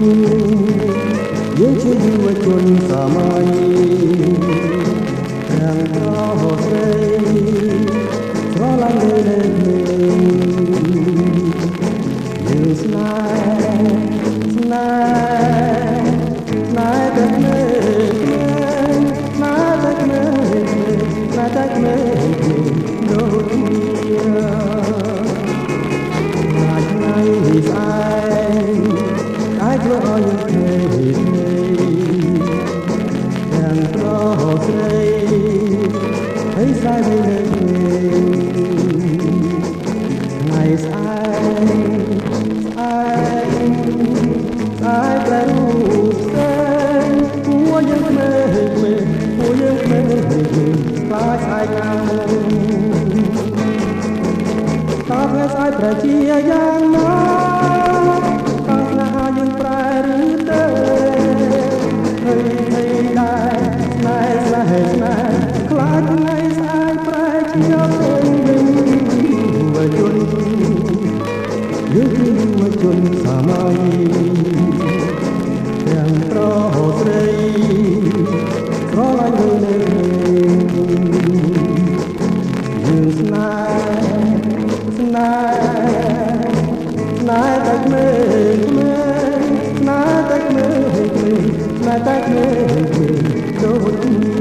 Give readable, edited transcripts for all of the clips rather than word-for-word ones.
យើងជាយុវជនសម័យទាំងក្រស្រីស្រឡាញ់លើយើងស្នេហ៍ស្នេហ៍តែក្មេងស្នេហ៍តែក្មេងស្នេហ៍តែក្មេងដូចគ្នាថ្ងៃស្អែកអាចធ្វើឲ្យយើងទាំងក្រស្រីហើយស្រីលើថ្ងៃស្អែកតែរូបស្រីពួកយើងក្មេងខ្លាចស្អែកណាស់តើផ្លែស្អែកប្រជាយ៉ាងណាតើស្នេហាយើងប្រែឬទេហើយដែរស្នេហ៍ខ្លាចថ្ងៃស្អែកប្រែជាវិញយុវជនយើងគឺយុវជនសម័យទាំងប្រុសស្រីស្រឡាញ់លើយើងស្នេហ៍តែក្មេងស្នេហ៍តែក្មេងស្នេហ៍តែក្មេងដូចគ្នា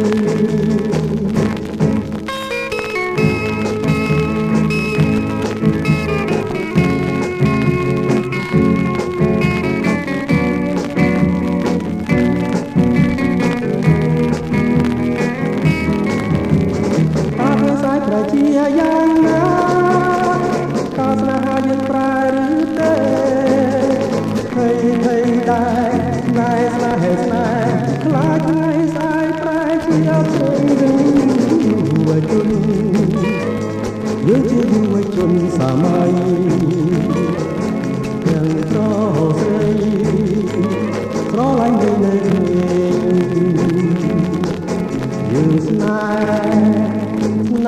ជាយ៉ាងណាតើស្នេហាយើងប្រែឬទេហើយដែរស្នេហ៍ខ្លាចថ្ងៃស្អែកប្រែជាវិញយុវជនយើងជាយុវជនសម័យទាំងប្រុសស្រីស្រឡាញ់លើយើងស្នេហ៍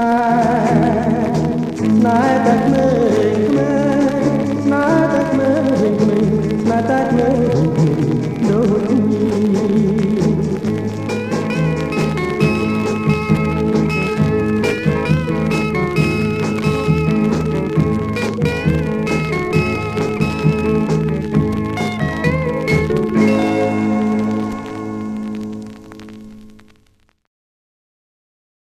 តែក្មេងស្នេហ៍តែក្មេងស្នេហ៍តែក្មេង